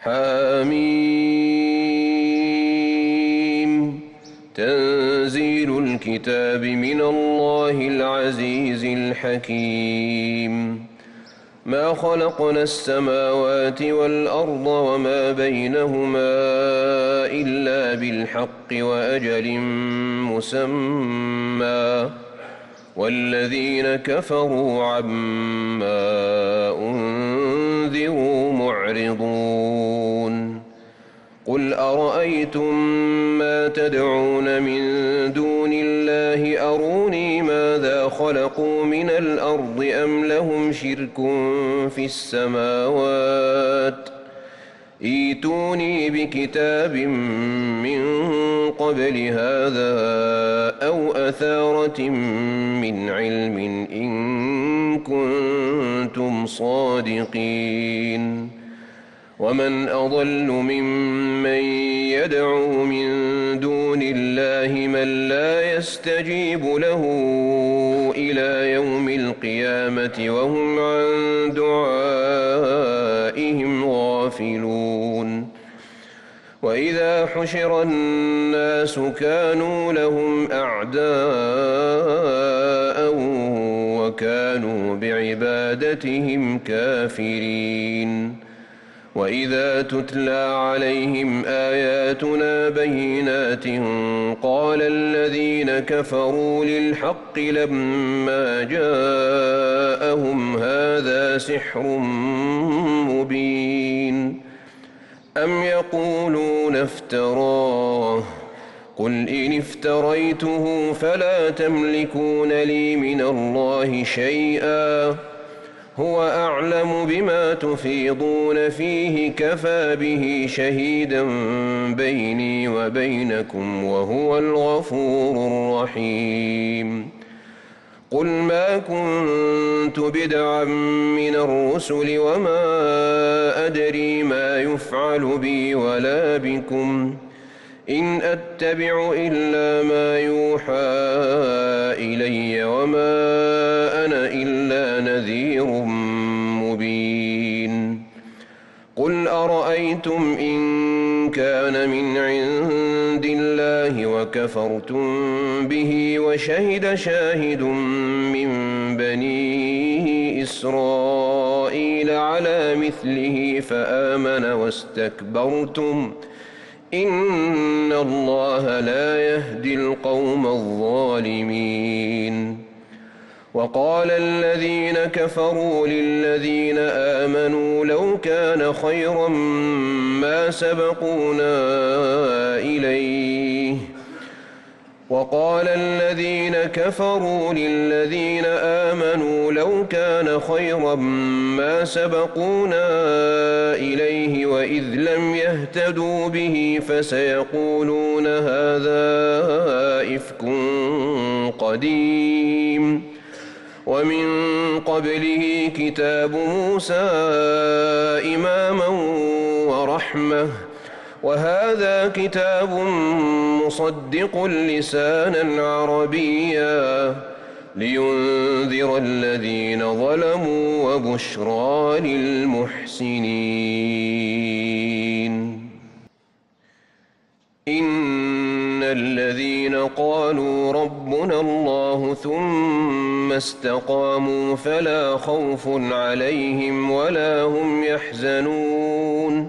حميم تنزيل الكتاب من الله العزيز الحكيم ما خلقنا السماوات والأرض وما بينهما إلا بالحق وأجل مسمى والذين كفروا عما أنذروا معرضون قل أرأيتم ما تدعون من دون الله أروني ماذا خلقوا من الأرض أم لهم شرك في السماوات ائتوني بكتاب من قبل هذا أو أثارة من علم إن كنتم صادقين ومن أضل ممن يدعو من دون الله من لا يستجيب له إلى يوم القيامة وهم عن دعائهم غافلون وإذا حشر الناس كانوا لهم أعداء وكانوا بعبادتهم كافرين وإذا تتلى عليهم آياتنا بينات قال الذين كفروا للحق لما جاءهم هذا سحر مبين أم يقولون افتراه قل إن افتريته فلا تملكون لي من الله شيئا هو أعلم بما تفيضون فيه كفى به شهيدا بيني وبينكم وهو الغفور الرحيم قل ما كنت بدعا من الرسل وما أدري ما يفعل بي ولا بكم إن أتبع إلا ما يوحى إلي وما أنا إلا نذير مبين قل أرأيتم إن كان من عند الله وكفرتم به وشهد شاهد من بني إسرائيل على مثله فآمن واستكبرتم إن الله لا يهدي القوم الظالمين وقال الذين كفروا للذين آمنوا لو كان خيرا ما سبقونا إليه وقال الذين كفروا للذين آمنوا لو كان خيرا ما سبقونا إليه وإذ لم يهتدوا به فسيقولون هذا إفك قديم ومن قبله كتاب موسى إماما ورحمة وهذا كتاب مصدق لسانا عربيا لينذر الذين ظلموا وبشرى للمحسنين إن الذين قالوا ربنا الله ثم استقاموا فلا خوف عليهم ولا هم يحزنون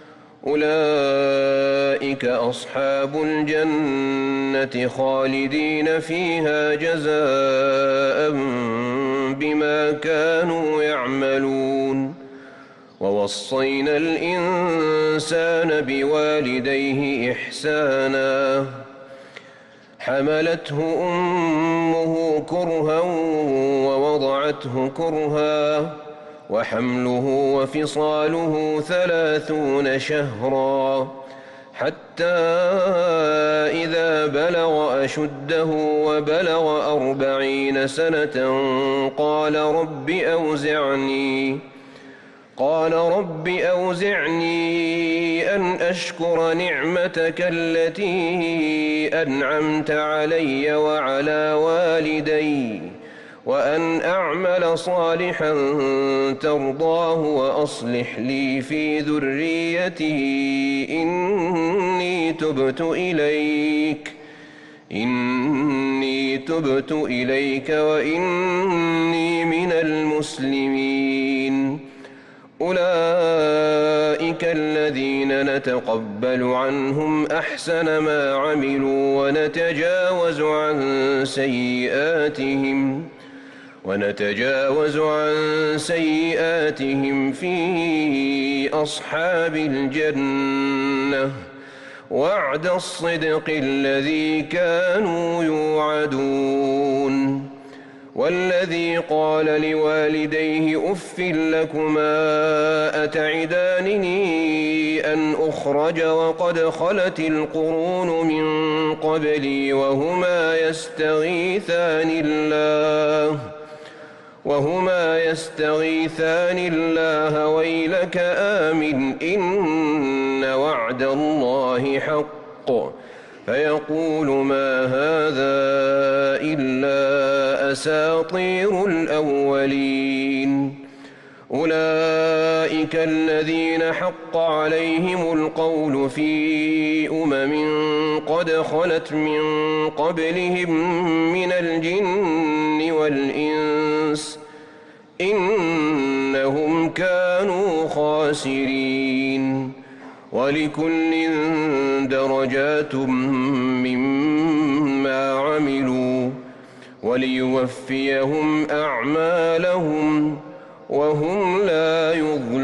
أولئك أصحاب الجنة خالدين فيها جزاء بما كانوا يعملون ووصينا الإنسان بوالديه إحسانا حملته أمه كرها ووضعته كرها وحمله وفصاله 30 شهرا حتى إذا بلغ أشده وبلغ 40 سنة قال رب أوزعني أن أشكر نعمتك التي أنعمت علي وعلى والدي وأن أعمل صالحا ترضاه وأصلح لي في ذريتي إني تبت إليك وإني من المسلمين. أولئك الذين نتقبل عنهم أحسن ما عملوا ونتجاوز عن سيئاتهم في أصحاب الجنة وعد الصدق الذي كانوا يوعدون. والذي قال لوالديه أف لكما أتعدانني أن أخرج وقد خلت القرون من قبلي وهما يستغيثان الله ويلك آمن إن وعد الله حق فيقول ما هذا إلا أساطير الأولين. أولئك الذين حق عليهم القول في قد خلت من قبلهم من الجن والإنس إنهم كانوا خاسرين. ولكل درجات مما عملوا وليوفيهم أعمالهم وهم لا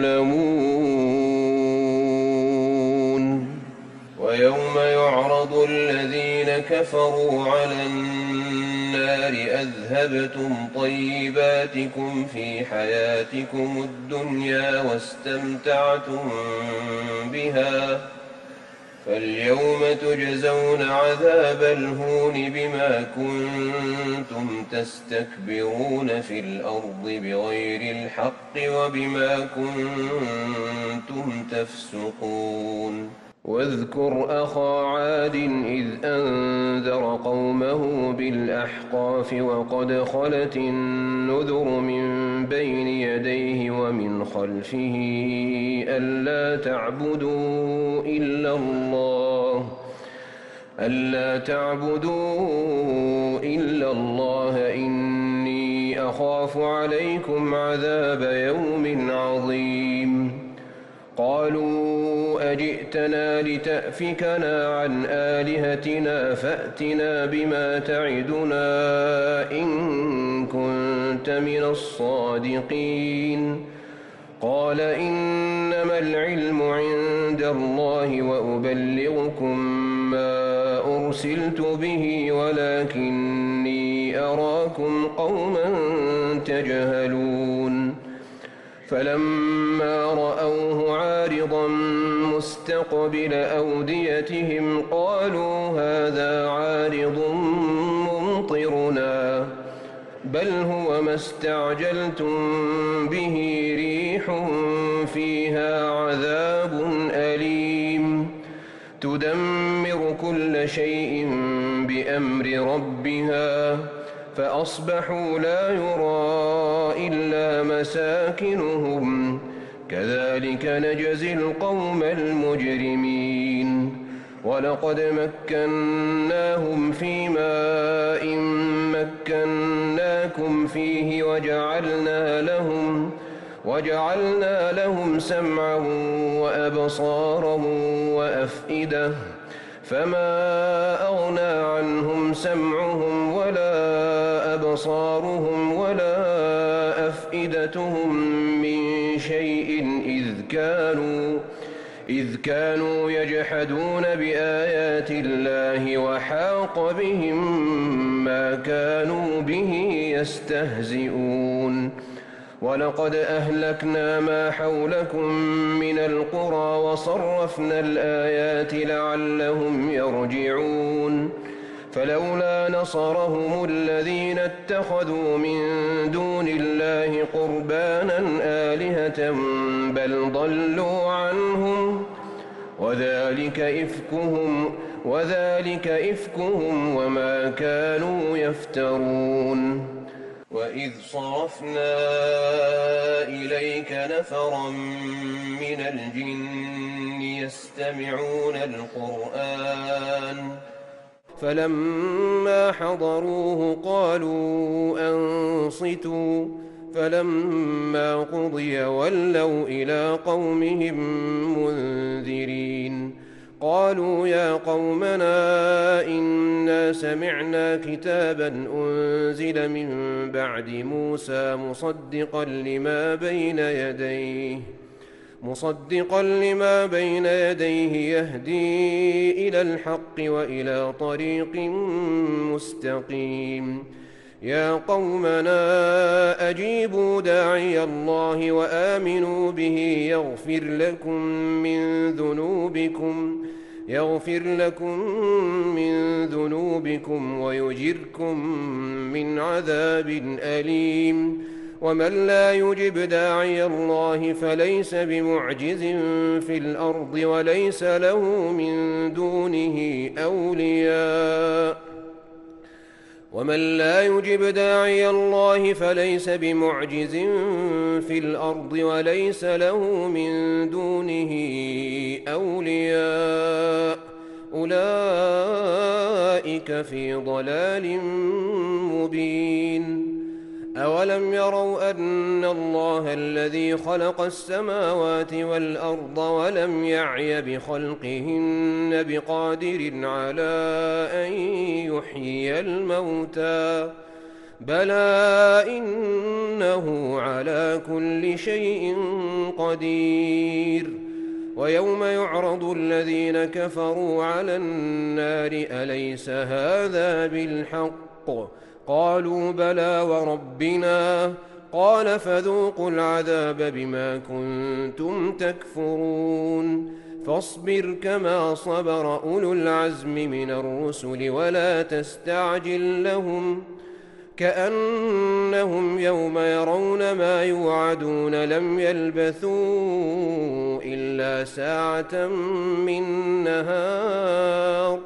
يظلمون. ويوم يعرض الذين كفروا على النار أذهبتم طيباتكم في حياتكم الدنيا واستمتعتم بها فاليوم تجزون عذاب الهون بما كنتم تستكبرون في الأرض بغير الحق وبما كنتم تفسقون. واذكر أخا عاد إذ أنذر قومه بالأحقاف وقد خلت النذر من بين يديه ومن خلفه ألا تعبدوا إلا الله إني أخاف عليكم عذاب يوم عظيم. قالوا أجئتنا لتأفكنا عن آلهتنا فأتنا بما تعدنا إن كنت من الصادقين. قال إنما العلم عند الله وأبلغكم ما أرسلت به ولكني أراكم قوما تجهلون. فلما رأوه عارضا مستقبل أوديتهم قالوا هذا عارض ممطرنا بل هو ما استعجلتم به ريح فيها عذاب أليم تدمر كل شيء بأمر ربها فأصبحوا لا يرى إلا مساكنهم كذلك نجزي القوم المجرمين. ولقد مكناهم في ماء مكناكم فيه وجعلنا لهم سمعا وأبصارا وأفئدة فما أغنى عنهم سمعهم ولا أبصارهم ولا أفئدتهم من شيء إذ كانوا يجحدون بآيات الله وحاق بهم ما كانوا به يستهزئون. ولقد أهلكنا ما حولكم من القرى وصرفنا الآيات لعلهم يرجعون. فلولا نصرهم الذين اتخذوا من دون الله قربانا آلهة بل ضلوا عنهم وذلك إفكهم وما كانوا يفترون. وإذ صرفنا إليك نفرا من الجن يستمعون القرآن فلما حضروه قالوا أنصتوا فلما قضي ولوا إلى قومهم منذرين قالوا يا قومنا إنا سمعنا كتابا أنزل من بعد موسى مصدقا لما بين يديه يهدي إلى الحق وإلى طريق مستقيم يا قومنا أجيبوا داعي الله وآمنوا به يغفر لكم من ذنوبكم ويجركم من عذاب أليم ومن لا يجب داعي الله فليس بمعجز في الأرض وليس له من دونه أولياء أولئك في ضلال مبين أولم يروا أن الله الذي خلق السماوات والأرض ولم يعي بخلقهن بقادر على أن يحيي الموتى بلى إنه على كل شيء قدير ويوم يعرض الذين كفروا على النار أليس هذا بالحق قالوا بلى وربنا قال فذوقوا العذاب بما كنتم تكفرون فاصبر كما صبر أولو العزم من الرسل ولا تستعجل لهم كأنهم يوم يرون ما يوعدون لم يلبثوا إلا ساعة من نهار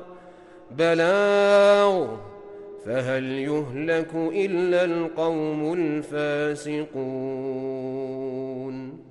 بلاغ فهل يهلك إلا القوم الفاسقون